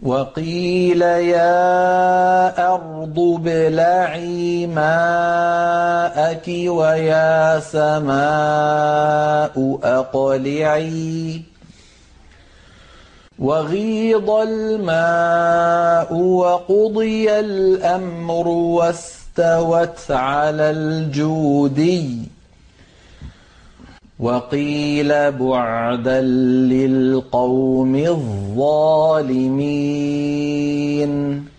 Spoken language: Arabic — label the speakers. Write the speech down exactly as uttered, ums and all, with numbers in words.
Speaker 1: وقيل يا أرض ابلعي ماءك ويا سماء أقلعي وغيض الماء وقضي الأمر واستوت على الجودي وقيل بعدا للقوم الظالمين